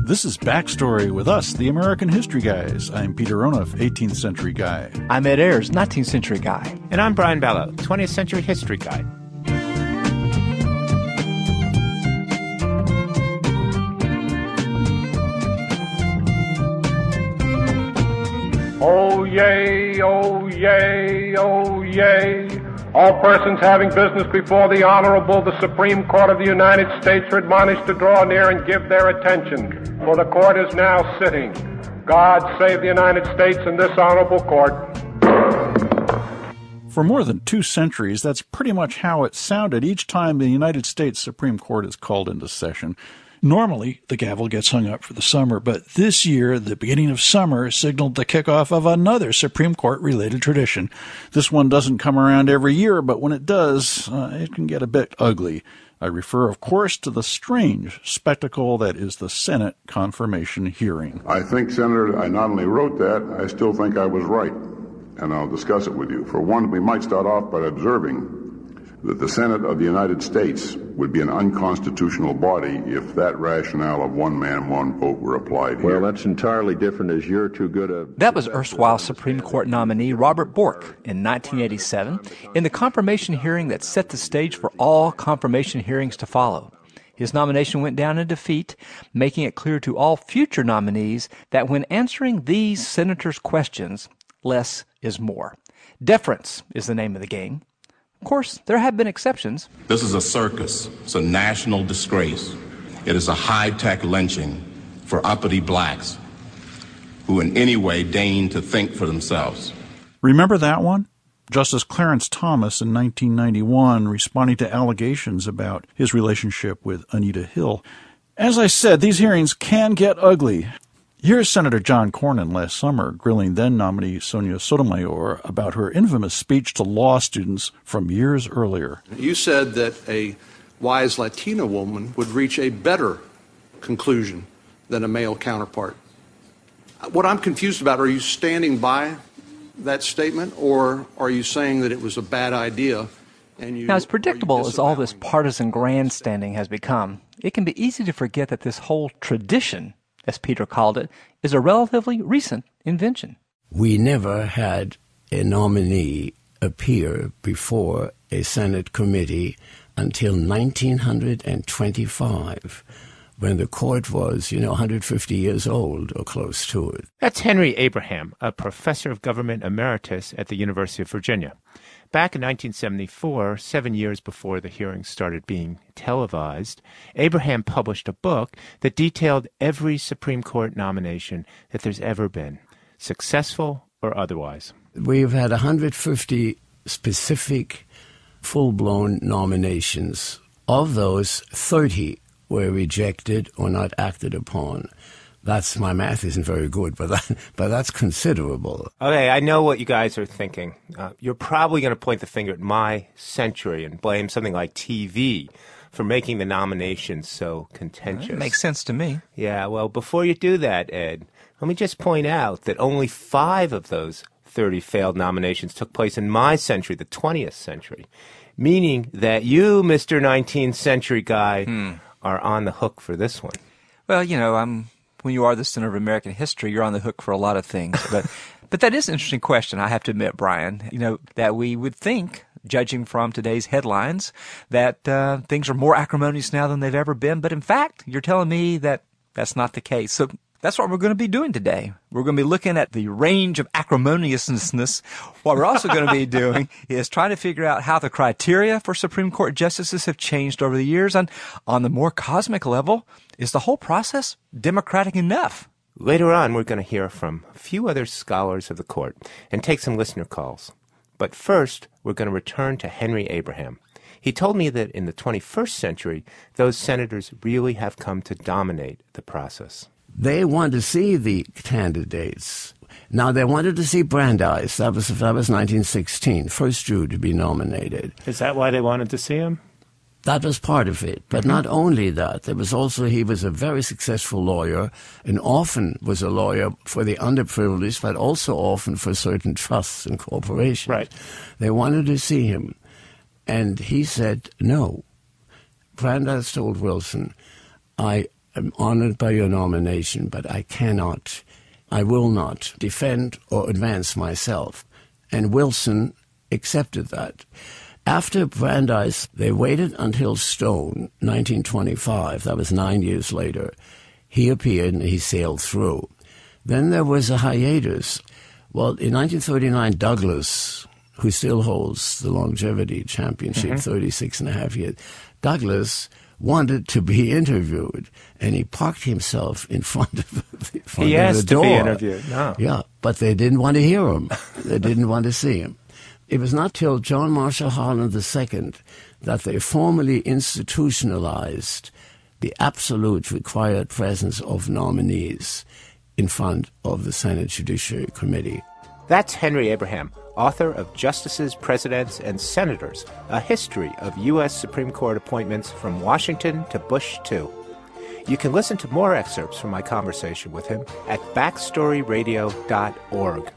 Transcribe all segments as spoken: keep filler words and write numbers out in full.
This is Backstory with us, the American History Guys. I'm Peter Onuf, eighteenth century guy. I'm Ed Ayers, nineteenth century guy. And I'm Brian Ballo, twentieth century history guy. Oh, yay, oh, yay, oh, yay. All persons having business before the Honorable, the Supreme Court of the United States are admonished to draw near and give their attention, for the court is now sitting. God save the United States and this honorable court. For more than two centuries, that's pretty much how it sounded each time the United States Supreme Court is called into session. Normally, the gavel gets hung up for the summer, but this year, the beginning of summer signaled the kickoff of another Supreme Court-related tradition. This one doesn't come around every year, but when it does, uh, it can get a bit ugly. I refer, of course, to the strange spectacle that is the Senate confirmation hearing. I think, Senator, I not only wrote that, I still think I was right, and I'll discuss it with you. For one, we might start off by observing that the Senate of the United States would be an unconstitutional body if that rationale of one man, one vote were applied here. Well, that's entirely different, as you're too good a... That was erstwhile Supreme Court nominee Robert Bork in nineteen eighty-seven in the confirmation hearing that set the stage for all confirmation hearings to follow. His nomination went down in defeat, making it clear to all future nominees that when answering these senators' questions, less is more. Deference is the name of the game. Of course, there have been exceptions. This is a circus. It's a national disgrace. It is a high-tech lynching for uppity blacks who in any way deign to think for themselves. Remember that one? Justice Clarence Thomas in nineteen ninety-one responding to allegations about his relationship with Anita Hill. As I said, these hearings can get ugly. Here's Senator John Cornyn last summer grilling then-nominee Sonia Sotomayor about her infamous speech to law students from years earlier. You said that a wise Latina woman would reach a better conclusion than a male counterpart. What I'm confused about, are you standing by that statement, or are you saying that it was a bad idea? And you, now, as predictable as all this partisan grandstanding has become, it can be easy to forget that this whole tradition, as Peter called it, is a relatively recent invention. We never had a nominee appear before a Senate committee until nineteen twenty-five, when the court was, you know, one hundred fifty years old or close to it. That's Henry Abraham, a professor of government emeritus at the University of Virginia. Back in nineteen seventy-four, seven years before the hearings started being televised, Abraham published a book that detailed every Supreme Court nomination that there's ever been, successful or otherwise. We've had one hundred fifty specific, full-blown nominations. Of those, thirty were rejected or not acted upon. That's, my math isn't very good, but that, but that's considerable. Okay, I know what you guys are thinking. Uh, you're probably going to point the finger at my century and blame something like T V for making the nominations so contentious. That makes sense to me. Yeah, well, before you do that, Ed, let me just point out that only five of those thirty failed nominations took place in my century, the twentieth century, meaning that you, Mister nineteenth century guy, hmm. are on the hook for this one. Well, you know, I'm... when you are the center of American history, you're on the hook for a lot of things. But but that is an interesting question, I have to admit, Brian, you know, that we would think, judging from today's headlines, that uh, things are more acrimonious now than they've ever been. But in fact, you're telling me that that's not the case. So that's what we're going to be doing today. We're going to be looking at the range of acrimoniousness. What we're also going to be doing is trying to figure out how the criteria for Supreme Court justices have changed over the years. And on the more cosmic level, is the whole process democratic enough? Later on, we're going to hear from a few other scholars of the court and take some listener calls. But first, we're going to return to Henry Abraham. He told me that in the twenty-first century, those senators really have come to dominate the process. They want to see the candidates. Now, they wanted to see Brandeis. That was, that was nineteen sixteen, first Jew to be nominated. Is that why they wanted to see him? That was part of it. But mm-hmm. not only that, there was also, he was a very successful lawyer and often was a lawyer for the underprivileged, but also often for certain trusts and corporations. Right. They wanted to see him. And he said, no. Brandeis told Wilson, I I'm honored by your nomination, but I cannot, I will not defend or advance myself. And Wilson accepted that. After Brandeis, they waited until Stone, nineteen twenty-five, that was nine years later. He appeared and he sailed through. Then there was a hiatus. Well, in nineteen thirty-nine, Douglas, who still holds the longevity championship, mm-hmm. thirty-six and a half years, Douglas wanted to be interviewed, and he parked himself in front of, in front he of asked the door. to be interviewed. No. Yeah, but they didn't want to hear him. They didn't want to see him. It was not till John Marshall Harlan the Second that they formally institutionalized the absolute required presence of nominees in front of the Senate Judiciary Committee. That's Henry Abraham, author of Justices, Presidents, and Senators, a history of U S Supreme Court appointments from Washington to Bush two. You can listen to more excerpts from my conversation with him at backstory radio dot org.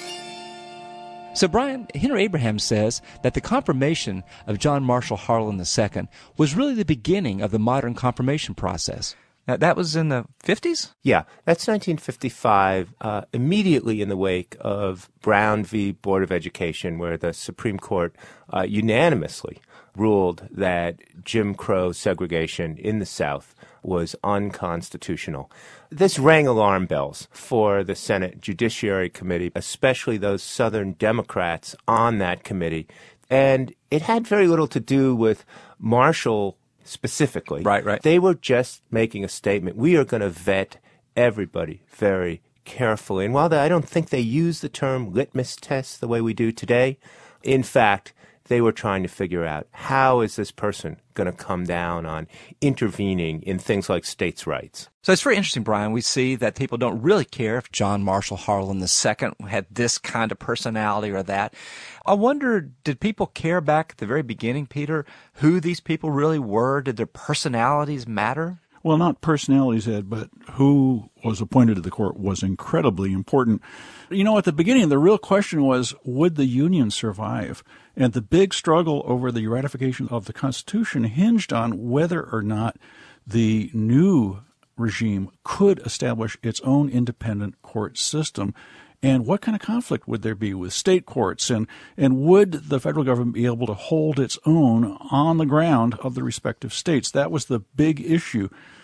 So, Brian, Henry Abraham says that the confirmation of John Marshall Harlan the Second was really the beginning of the modern confirmation process. Now, that was in the fifties? Yeah, that's nineteen fifty-five, uh, immediately in the wake of Brown v. Board of Education, where the Supreme Court uh, unanimously ruled that Jim Crow segregation in the South was unconstitutional. This rang alarm bells for the Senate Judiciary Committee, especially those Southern Democrats on that committee. And it had very little to do with Marshall specifically. Right, right. They were just making a statement. We are going to vet everybody very carefully. And while they, I don't think they use the term litmus test the way we do today, in fact, they were trying to figure out how is this person going to come down on intervening in things like states' rights. So it's very interesting, Brian. We see that people don't really care if John Marshall Harlan the Second had this kind of personality or that. I wonder, did people care back at the very beginning, Peter, who these people really were? Did their personalities matter? Well, not personalities, Ed, but who was appointed to the court was incredibly important. You know, at the beginning, the real question was, would the Union survive? And the big struggle over the ratification of the Constitution hinged on whether or not the new regime could establish its own independent court system. And what kind of conflict would there be with state courts? And, and would the federal government be able to hold its own on the ground of the respective states? That was the big issue.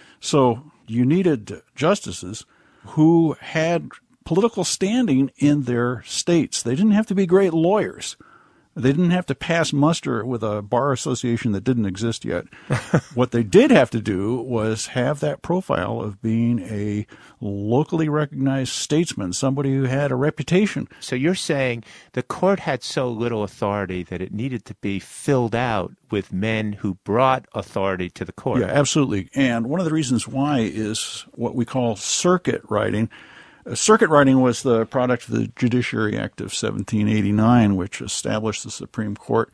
So you needed justices who had political standing in their states. They didn't have to be great lawyers. They didn't have to pass muster with a bar association that didn't exist yet. What they did have to do was have that profile of being a locally recognized statesman, somebody who had a reputation. So you're saying the court had so little authority that it needed to be filled out with men who brought authority to the court. Yeah, absolutely. And one of the reasons why is what we call circuit riding. Circuit riding was the product of the Judiciary Act of seventeen eighty-nine, which established the Supreme Court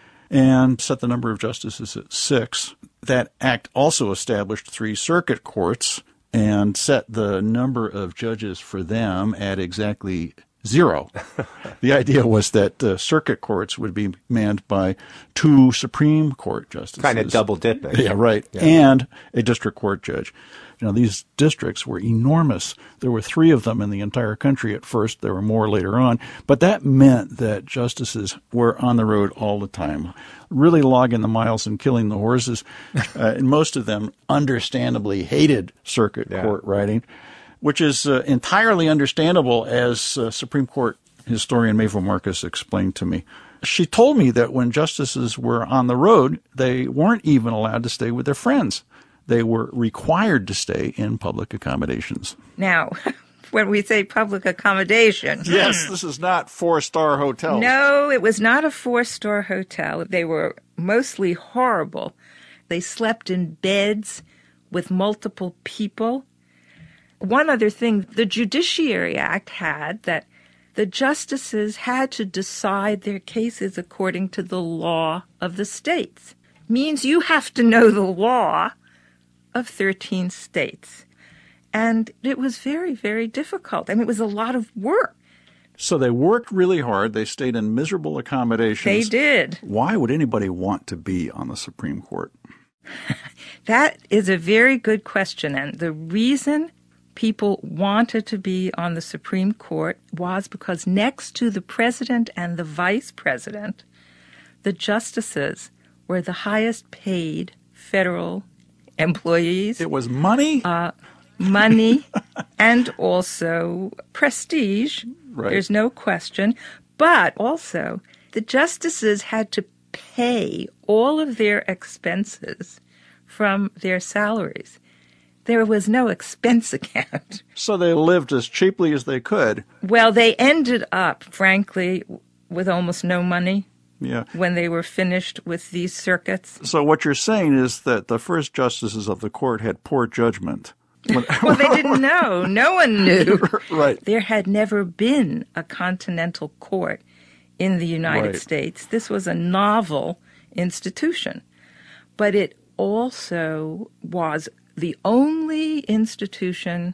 and set the number of justices at six. That act also established three circuit courts and set the number of judges for them at exactly zero. The idea was that uh, circuit courts would be manned by two Supreme Court justices. Kind of double dipping. Yeah, right. Yeah. And a district court judge. You know, these districts were enormous. There were three of them in the entire country at first. There were more later on. But that meant that justices were on the road all the time, really logging the miles and killing the horses. uh, and most of them understandably hated circuit yeah. court riding, which is uh, entirely understandable, as uh, Supreme Court historian Mayville Marcus explained to me. She told me that when justices were on the road, they weren't even allowed to stay with their friends. They were required to stay in public accommodations. Now, when we say public accommodation. Yes, this is not four-star hotels. No, it was not a four-star hotel. They were mostly horrible. They slept in beds with multiple people. One other thing, the Judiciary Act had that the justices had to decide their cases according to the law of the states. Means you have to know the law of thirteen states. And it was very, very difficult. I mean, it was a lot of work. So they worked really hard. They stayed in miserable accommodations. They did. Why would anybody want to be on the Supreme Court? That is a very good question. And the reason people wanted to be on the Supreme Court was because next to the president and the vice president, the justices were the highest paid federal employees. It was money? Uh, money and also prestige. Right. There's no question. But also, the justices had to pay all of their expenses from their salaries. There was no expense account. So they lived as cheaply as they could. Well, they ended up, frankly, with almost no money. Yeah. When they were finished with these circuits. So what you're saying is that the first justices of the court had poor judgment. Well, they didn't know. No one knew. Right. There had never been a continental court in the United Right. States. This was a novel institution. But it also was the only institution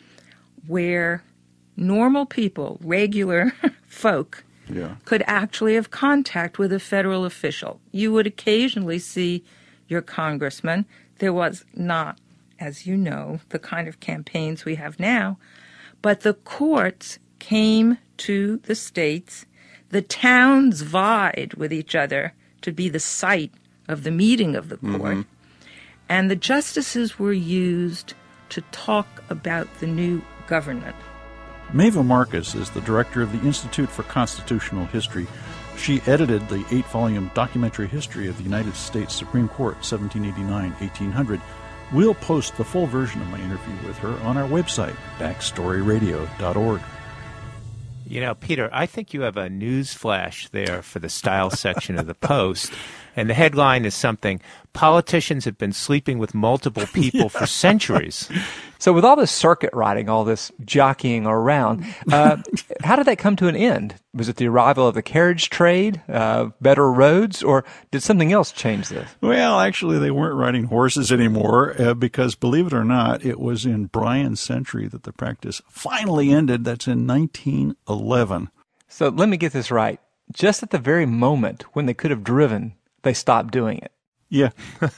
where normal people, regular folk, Yeah. could actually have contact with a federal official. You would occasionally see your congressman. There was not, as you know, the kind of campaigns we have now. But the courts came to the states. The towns vied with each other to be the site of the meeting of the court. Mm-hmm. And the justices were used to talk about the new government. Maeva Marcus is the director of the Institute for Constitutional History. She edited the eight-volume documentary history of the United States Supreme Court, seventeen eighty-nine to eighteen hundred. We'll post the full version of my interview with her on our website, backstory radio dot org. You know, Peter, I think you have a news flash there for the style section of the Post. And the headline is something, politicians have been sleeping with multiple people yeah. for centuries. So with all this circuit riding, all this jockeying around, uh, how did that come to an end? Was it the arrival of the carriage trade, uh, better roads, or did something else change this? Well, actually, they weren't riding horses anymore uh, because, believe it or not, it was in Bryan's century that the practice finally ended. That's in nineteen eleven. So let me get this right. Just at the very moment when they could have driven, they stopped doing it. Yeah.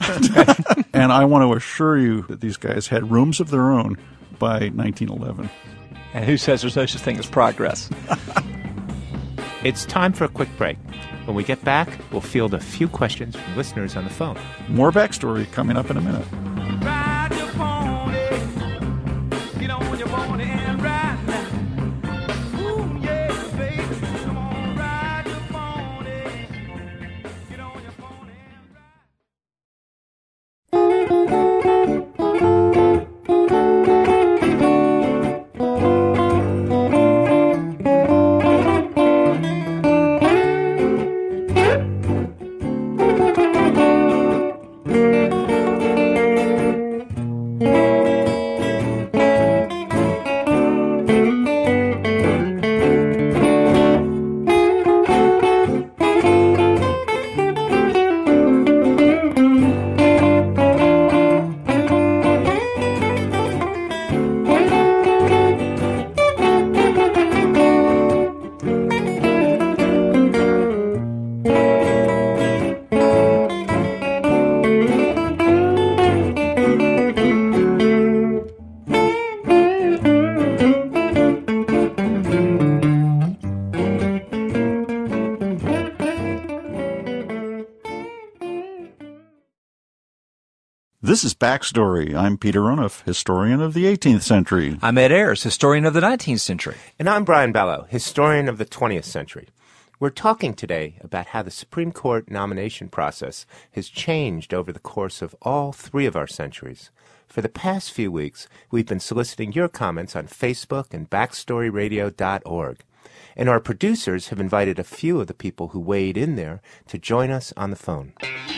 And I want to assure you that these guys had rooms of their own by nineteen eleven. And who says there's such a thing as progress? It's time for a quick break. When we get back, we'll field a few questions from listeners on the phone. More backstory coming up in a minute. Ride your pony. Get on your pony and ride now. Ooh, yeah, baby. Come on, ride your pony. Get on your pony and ride. This is Backstory. I'm Peter Onuf, historian of the eighteenth century. I'm Ed Ayers, historian of the nineteenth century. And I'm Brian Ballo, historian of the twentieth century. We're talking today about how the Supreme Court nomination process has changed over the course of all three of our centuries. For the past few weeks, we've been soliciting your comments on Facebook and backstory radio dot org. And our producers have invited a few of the people who weighed in there to join us on the phone.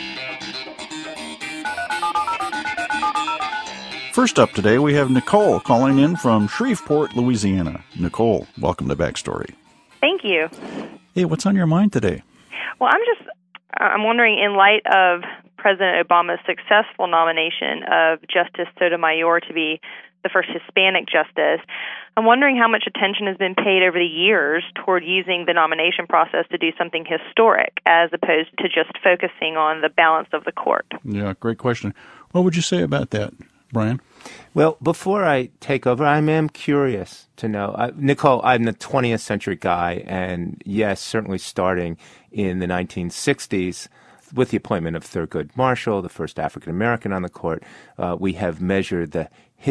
First up today, we have Nicole calling in from Shreveport, Louisiana. Nicole, welcome to Backstory. Thank you. Hey, what's on your mind today? Well, I'm just, I'm wondering, in light of President Obama's successful nomination of Justice Sotomayor to be the first Hispanic justice. I'm wondering how much attention has been paid over the years toward using the nomination process to do something historic as opposed to just focusing on the balance of the court. Yeah, great question. What would you say about that, Brian? Well, before I take over, I am curious to know. Uh, Nicole, I'm the twentieth century guy, and yes, certainly starting in the nineteen sixties, with the appointment of Thurgood Marshall, the first African American on the court, uh, we have measured the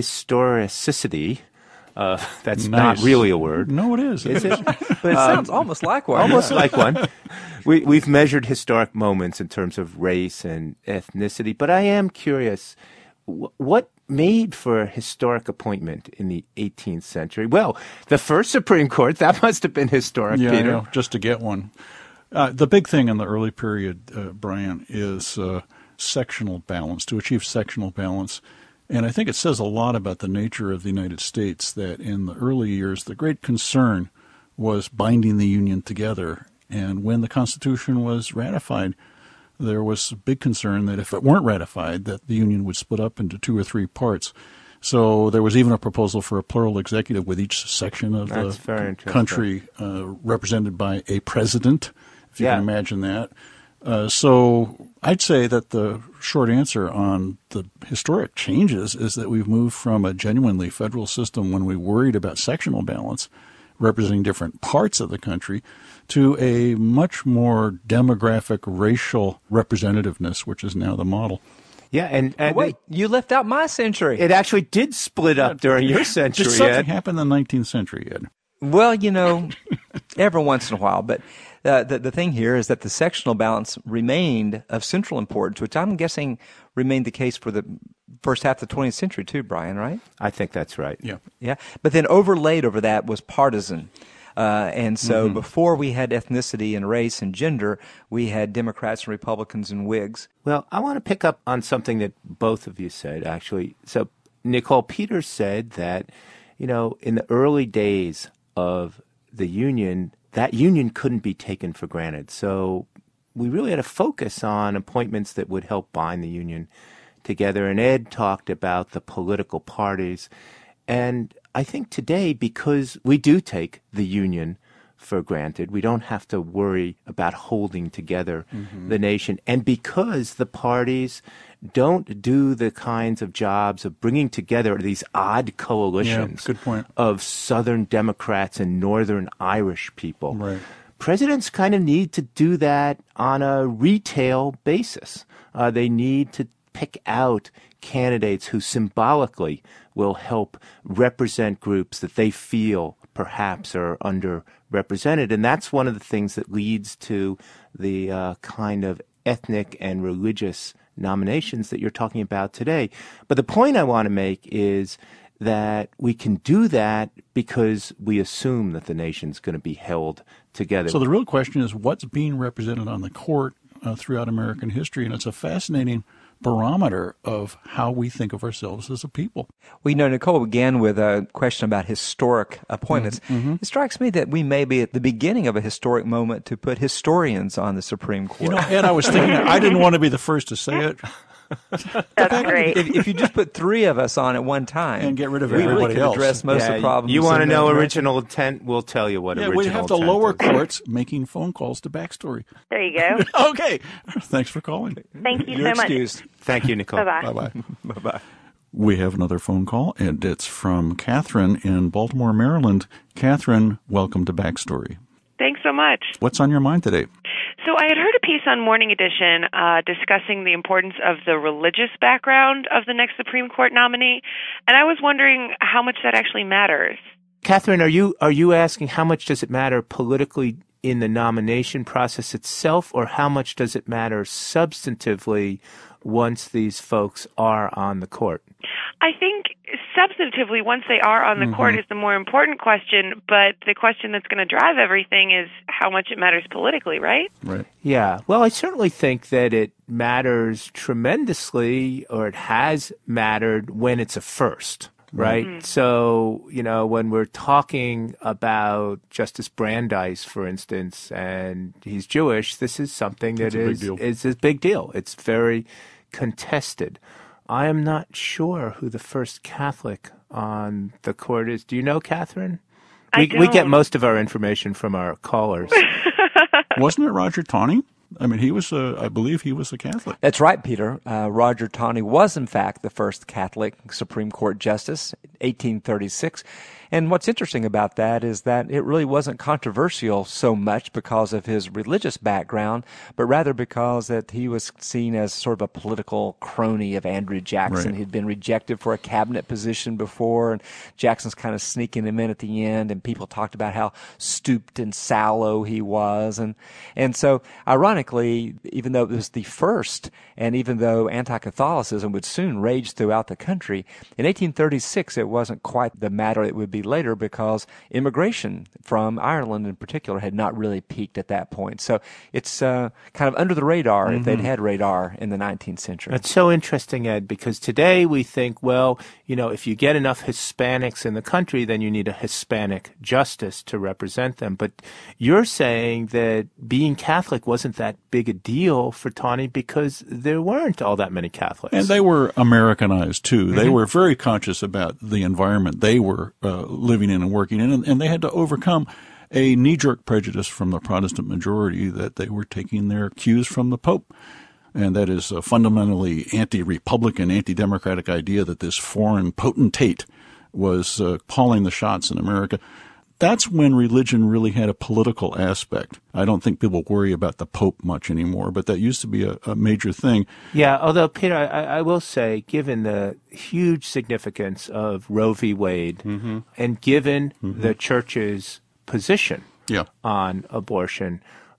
historicity. Uh, that's Nice. not really a word. No, it is. Is it? But it sounds almost like one. Almost like one. We, we've measured historic moments in terms of race and ethnicity, but I am curious, wh- what made for a historic appointment in the eighteenth century? Well, the first Supreme Court, that must have been historic, Yeah, Peter. yeah, just to get one. Uh, the big thing in the early period, uh, Brian, is uh, sectional balance, to achieve sectional balance. And I think it says a lot about the nature of the United States that in the early years, the great concern was binding the Union together. And when the Constitution was ratified, there was a big concern that if it weren't ratified, that the Union would split up into two or three parts. So there was even a proposal for a plural executive with each section of That's very the interesting. country uh, represented by a president, if you Yeah. can imagine that. Uh, so I'd say that the short answer on the historic changes is that we've moved from a genuinely federal system when we worried about sectional balance, representing different parts of the country, to a much more demographic, racial representativeness, which is now the model. Yeah, and, and Wait, you left out my century. it actually did split up during your century, Did something Ed. happen in the nineteenth century, Ed? Well, you know, every once in a while. But uh, the, the thing here is that the sectional balance remained of central importance, which I'm guessing remained the case for the first half of the twentieth century too, Brian, right? I think that's right. Yeah. Yeah. But then overlaid over that was partisan. Uh, and so Mm-hmm. before we had ethnicity and race and gender, we had Democrats and Republicans and Whigs. Well, I want to pick up on something that both of you said, actually. So Nicole Peters said that, you know, in the early days of the Union, that Union couldn't be taken for granted. So we really had to focus on appointments that would help bind the Union together. And Ed talked about the political parties. And I think today, because we do take the Union for granted, we don't have to worry about holding together Mm-hmm. the nation. And because the parties don't do the kinds of jobs of bringing together these odd coalitions Yeah, good point. of Southern Democrats and Northern Irish people, Right. presidents kind of need to do that on a retail basis. Uh, they need to pick out candidates who symbolically will help represent groups that they feel perhaps are underrepresented. And that's one of the things that leads to the uh, kind of ethnic and religious nominations that you're talking about today. But the point I want to make is that we can do that because we assume that the nation's going to be held together. So the real question is what's being represented on the court uh, throughout American history, and it's a fascinating barometer of how we think of ourselves as a people. We know Nicole began with a question about historic appointments. Mm-hmm. It strikes me that we may be at the beginning of a historic moment to put historians on the Supreme Court. You know, Ed, I was thinking that I didn't want to be the first to say it. That's great. if, if you just put three of us on at one time And get rid of we really everybody could else. address most Yeah, of the problems. you want to in know America. original intent? We'll tell you what Yeah, original we have the intent lower is. courts making phone calls to Backstory. There you go. Okay. Thanks for calling. Thank you You're so much. excused. Thank you, Nicole. Bye-bye. Bye-bye. Bye-bye. We have another phone call, and it's from Catherine in Baltimore, Maryland. Catherine, welcome to Backstory. Thanks so much. What's on your mind today? So I had heard a piece on Morning Edition uh, discussing the importance of the religious background of the next Supreme Court nominee, and I was wondering how much that actually matters. Catherine, are you are you asking how much does it matter politically in the nomination process itself, or how much does it matter substantively once these folks are on the court? I think substantively, once they are on the Mhm. court is the more important question, but the question that's going to drive everything is how much it matters politically, right? Right. Yeah. Well, I certainly think that it matters tremendously, or it has mattered when it's a first. Right. Mhm. So, you know, when we're talking about Justice Brandeis, for instance, and he's Jewish, this is something that That's a big is, deal. is a big deal. It's very contested. I am not sure who the first Catholic on the court is. Do you know, Catherine? I We, don't. we get most of our information from our callers. Wasn't it Roger Taney? I mean, he was, a, I believe he was a Catholic. That's right, Peter. Uh, Roger Taney was, in fact, the first Catholic Supreme Court justice, eighteen thirty-six. And what's interesting about that is that it really wasn't controversial so much because of his religious background, but rather because that he was seen as sort of a political crony of Andrew Jackson. Right. He'd been rejected for a cabinet position before, and Jackson's kind of sneaking him in at the end, and people talked about how stooped and sallow he was. And, and so, ironically, even though it was the first, and even though anti-Catholicism would soon rage throughout the country, in eighteen thirty-six it wasn't quite the matter it would be later because immigration from Ireland in particular had not really peaked at that point. So it's uh, kind of under the radar Mm-hmm. if they'd had radar in the nineteenth century. That's so interesting, Ed, because today we think, well, you know, if you get enough Hispanics in the country, then you need a Hispanic justice to represent them. But you're saying that being Catholic wasn't that big a deal for Taney because there weren't all that many Catholics. And they were Americanized, too. Mm-hmm. They were very conscious about the environment they were uh, living in and working in, and, and they had to overcome a knee-jerk prejudice from the Protestant majority that they were taking their cues from the Pope. And that is a fundamentally anti-Republican, anti-democratic idea that this foreign potentate was uh, calling the shots in America. That's when religion really had a political aspect. I don't think people worry about the Pope much anymore, but that used to be a, a major thing. Yeah, although, Peter, I, I will say, given the huge significance of Roe v. Wade Mm-hmm. and given Mm-hmm. the church's position Yeah. on abortion,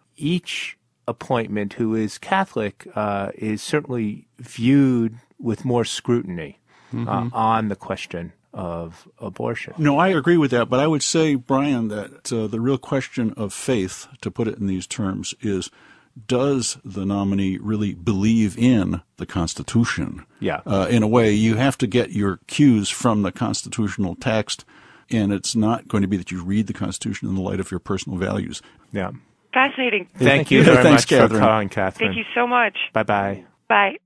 each appointment who is Catholic uh, is certainly viewed with more scrutiny Mm-hmm. uh, on the question of abortion. No, I agree with that, but I would say, Brian, that uh, the real question of faith, to put it in these terms, is does the nominee really believe in the Constitution? Yeah. Uh, in a way, you have to get your cues from the constitutional text, and it's not going to be that you read the Constitution in the light of your personal values. Yeah. Fascinating. Thank, Thank you you. very Thanks, much Catherine. for calling, Catherine. Thank you so much. Bye-bye. Bye.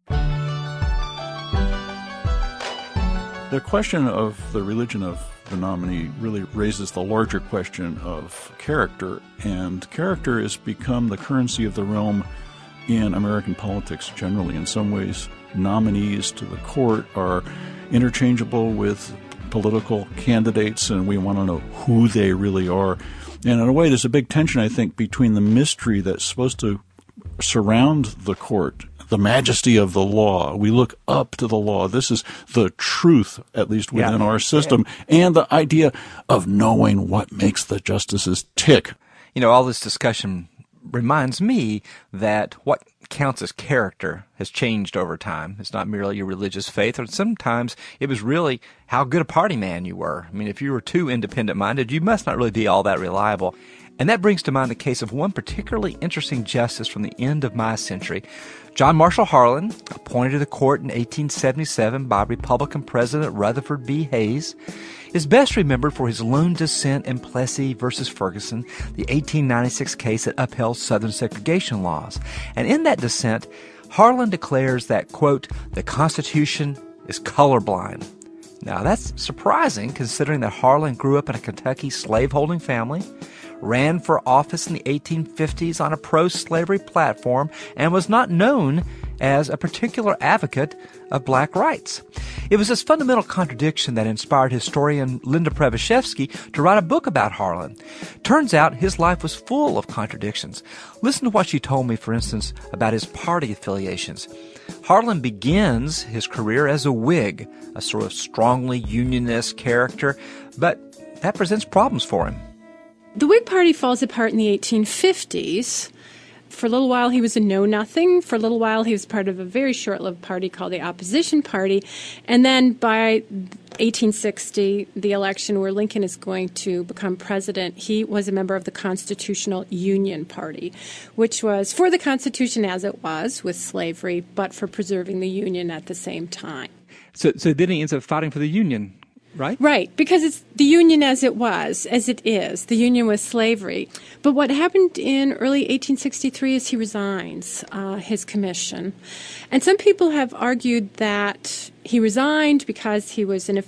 The question of the religion of the nominee really raises the larger question of character, and character has become the currency of the realm in American politics generally. In some ways, nominees to the court are interchangeable with political candidates, and we want to know who they really are. And in a way, there's a big tension, I think, between the mystery that's supposed to surround the court, the majesty of the law. We look up to the law. This is the truth, at least within Yeah. our system, and the idea of knowing what makes the justices tick. You know, all this discussion reminds me that what counts as character has changed over time. It's not merely your religious faith, or sometimes it was really how good a party man you were. I mean, if you were too independent-minded, you must not really be all that reliable. And that brings to mind the case of one particularly interesting justice from the end of my century. John Marshall Harlan, appointed to the court in eighteen seventy-seven by Republican President Rutherford B. Hayes, is best remembered for his lone dissent in Plessy versus Ferguson, the eighteen ninety-six case that upheld Southern segregation laws. And in that dissent, Harlan declares that, quote, the Constitution is colorblind. Now, that's surprising considering that Harlan grew up in a Kentucky slaveholding family, ran for office in the eighteen fifties on a pro-slavery platform, and was not known as a particular advocate of black rights. It was this fundamental contradiction that inspired historian Linda Prebyszewski to write a book about Harlan. Turns out his life was full of contradictions. Listen to what she told me, for instance, about his party affiliations. Harlan begins his career as a Whig, a sort of strongly unionist character, but that presents problems for him. The Whig Party falls apart in the eighteen fifties. For a little while, he was a know-nothing. For a little while, he was part of a very short-lived party called the Opposition Party. And then by eighteen sixty, the election where Lincoln is going to become president, he was a member of the Constitutional Union Party, which was for the Constitution as it was, with slavery, but for preserving the Union at the same time. So, so then he ends up fighting for the Union, right? Right, because it's the Union as it was, as it is, the Union with slavery. But what happened in early eighteen sixty-three is he resigns uh, his commission. And some people have argued that he resigned because he was, in effect,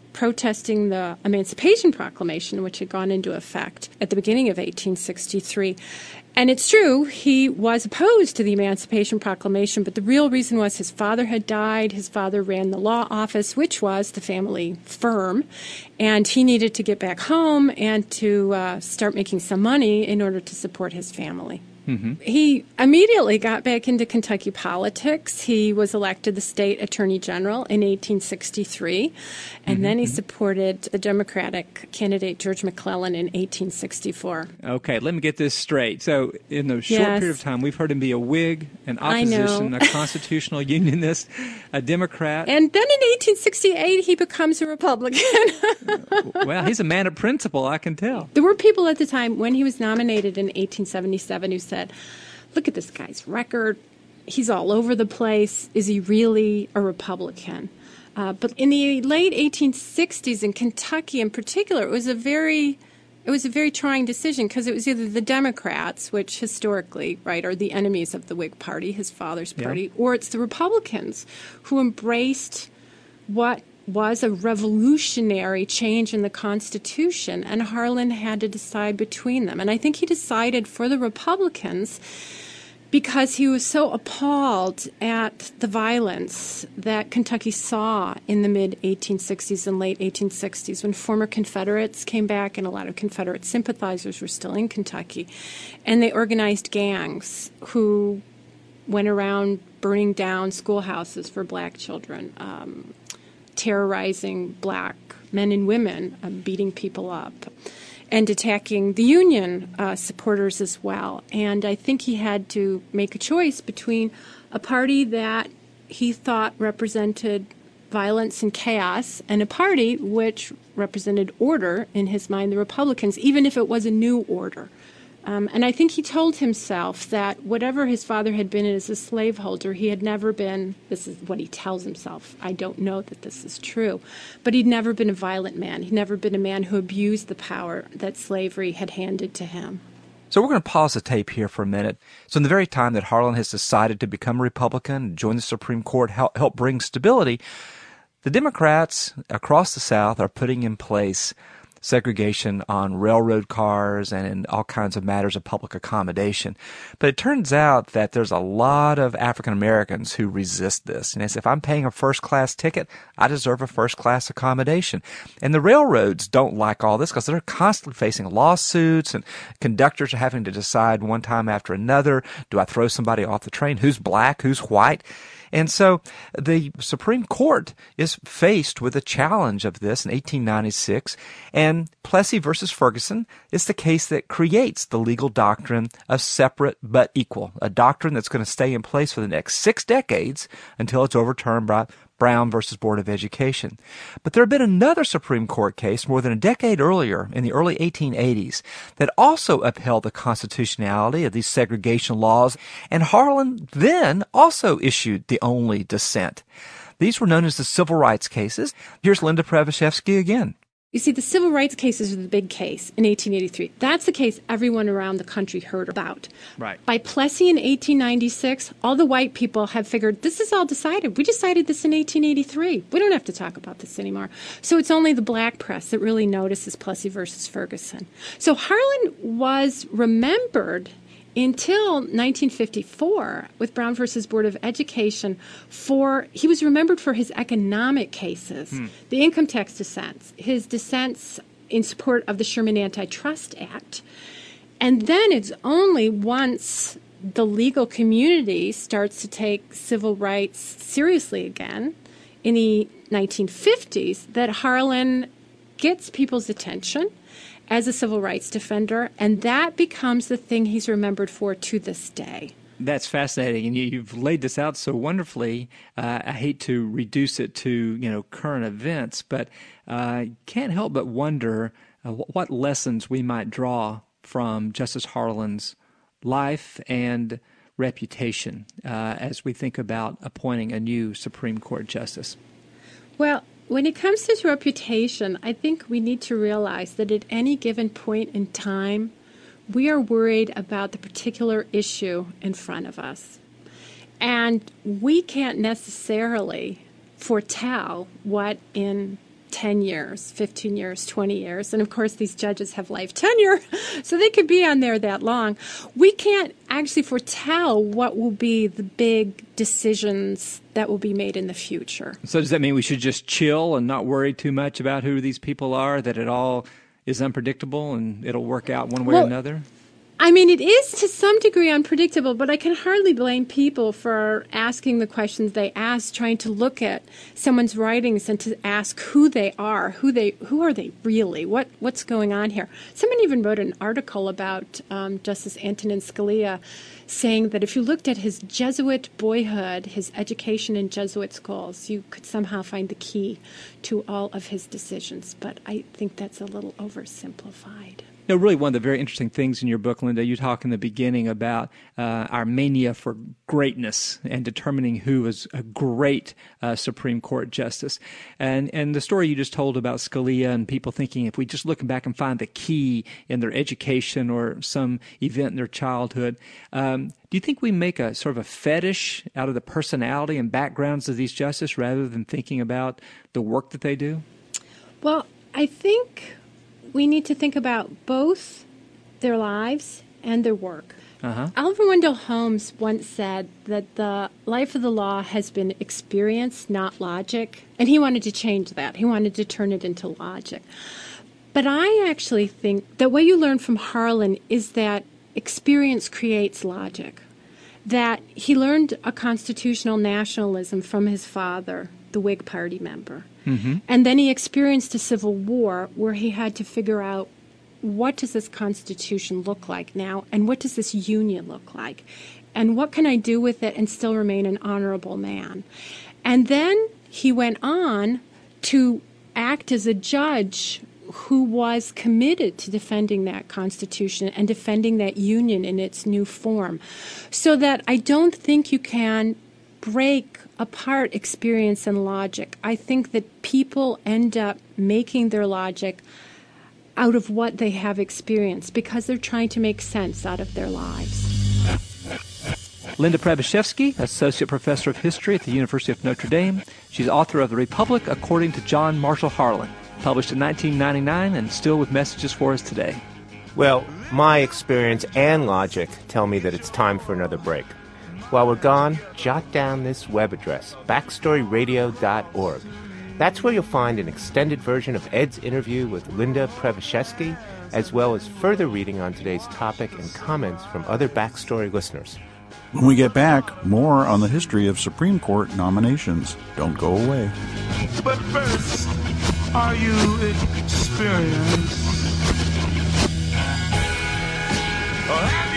protesting the Emancipation Proclamation, which had gone into effect at the beginning of eighteen sixty-three. And it's true, he was opposed to the Emancipation Proclamation, but the real reason was his father had died. His father ran the law office, which was the family firm, and he needed to get back home and to uh, start making some money in order to support his family. Mm-hmm. He immediately got back into Kentucky politics. He was elected the state attorney general in eighteen sixty-three, and mm-hmm. then he supported the Democratic candidate George McClellan in eighteen sixty-four. Okay, let me get this straight. So in a short Yes. period of time, we've heard him be a Whig, an I know. opposition, a constitutional unionist, a Democrat. And then in eighteen sixty-eight, he becomes a Republican. Well, he's a man of principle, I can tell. There were people at the time when he was nominated in eighteen seventy-seven who said, look at this guy's record. He's all over the place. Is he really a Republican? Uh, but in the late eighteen sixties in Kentucky in particular, it was a very it was a very trying decision because it was either the Democrats, which historically, right, are the enemies of the Whig Party, his father's Yeah. party, or it's the Republicans who embraced what was a revolutionary change in the Constitution, and Harlan had to decide between them. And I think he decided for the Republicans because he was so appalled at the violence that Kentucky saw in the mid eighteen sixties and late eighteen sixties when former Confederates came back and a lot of Confederate sympathizers were still in Kentucky. And they organized gangs who went around burning down schoolhouses for black children, um, terrorizing black men and women, uh, beating people up, and attacking the Union uh, supporters as well. And I think he had to make a choice between a party that he thought represented violence and chaos and a party which represented order, in his mind, the Republicans, even if it was a new order. Um, and I think he told himself that whatever his father had been as a slaveholder, he had never been, this is what he tells himself, I don't know that this is true, but he'd never been a violent man. He'd never been a man who abused the power that slavery had handed to him. So we're going to pause the tape here for a minute. So in the very time that Harlan has decided to become a Republican, join the Supreme Court, help, help bring stability, the Democrats across the South are putting in place segregation on railroad cars and in all kinds of matters of public accommodation. But it turns out that there's a lot of African Americans who resist this. And they say, if I'm paying a first-class ticket, I deserve a first-class accommodation. And the railroads don't like all this because they're constantly facing lawsuits, and conductors are having to decide one time after another, do I throw somebody off the train? Who's black? Who's white? And so the Supreme Court is faced with a challenge of this in eighteen ninety-six, and Plessy versus Ferguson is the case that creates the legal doctrine of separate but equal, a doctrine that's going to stay in place for the next six decades until it's overturned by Brown versus Board of Education. But there had been another Supreme Court case more than a decade earlier in the early eighteen eighties that also upheld the constitutionality of these segregation laws, and Harlan then also issued the only dissent. These were known as the civil rights cases. Here's Linda Prevoshevsky again. You see, the civil rights cases are the big case in eighteen eighty-three. That's the case everyone around the country heard about. Right. By Plessy in eighteen ninety-six, all the white people have figured, this is all decided. We decided this in eighteen eighty-three. We don't have to talk about this anymore. So it's only the black press that really notices Plessy versus Ferguson. So Harlan was remembered until nineteen fifty-four with Brown versus Board of Education for, he was remembered for his economic cases, hmm. the income tax dissents, his dissents in support of the Sherman Antitrust Act. And then it's only once the legal community starts to take civil rights seriously again in the nineteen fifties that Harlan gets people's attention as a civil rights defender, and that becomes the thing he's remembered for to this day. That's fascinating, and you, you've laid this out so wonderfully. Uh, I hate to reduce it to you know current events, but uh, can't help but wonder uh, what lessons we might draw from Justice Harlan's life and reputation uh, as we think about appointing a new Supreme Court justice. Well, when it comes to his reputation, I think we need to realize that at any given point in time, we are worried about the particular issue in front of us. And we can't necessarily foretell what in ten years, fifteen years, twenty years. And of course, these judges have life tenure, so they could be on there that long. We can't actually foretell what will be the big decisions that will be made in the future. So does that mean we should just chill and not worry too much about who these people are, that it all is unpredictable and it'll work out one way Well, or another? I mean, it is to some degree unpredictable, but I can hardly blame people for asking the questions they ask, trying to look at someone's writings and to ask who they are, who they, who are they really, what what's going on here. Someone even wrote an article about um, Justice Antonin Scalia, saying that if you looked at his Jesuit boyhood, his education in Jesuit schools, you could somehow find the key to all of his decisions. But I think that's a little oversimplified. No, really, one of the very interesting things in your book, Linda, you talk in the beginning about uh, our mania for greatness and determining who is a great uh, Supreme Court justice. And and the story you just told about Scalia and people thinking if we just look back and find the key in their education or some event in their childhood, um, do you think we make a sort of a fetish out of the personality and backgrounds of these justices rather than thinking about the work that they do? Well, I think we need to think about both their lives and their work. Uh-huh. Oliver Wendell Holmes once said that the life of the law has been experience, not logic, and he wanted to change that. He wanted to turn it into logic. But I actually think that what you learn from Harlan is that experience creates logic, that he learned a constitutional nationalism from his father, the Whig Party member. Mm-hmm. And then he experienced a civil war where he had to figure out, what does this Constitution look like now, and what does this Union look like, and what can I do with it and still remain an honorable man? And then he went on to act as a judge who was committed to defending that Constitution and defending that Union in its new form. So that I don't think you can break apart experience and logic. I think that people end up making their logic out of what they have experienced because they're trying to make sense out of their lives. Linda Prebyszewski, Associate Professor of History at the University of Notre Dame. She's author of The Republic According to John Marshall Harlan, published in nineteen ninety-nine and still with messages for us today. Well, my experience and logic tell me that it's time for another break. While we're gone, jot down this web address, backstory radio dot org. That's where you'll find an extended version of Ed's interview with Linda Prebyszewski, as well as further reading on today's topic and comments from other Backstory listeners. When we get back, more on the history of Supreme Court nominations. Don't go away. But first, are you experienced? Oh,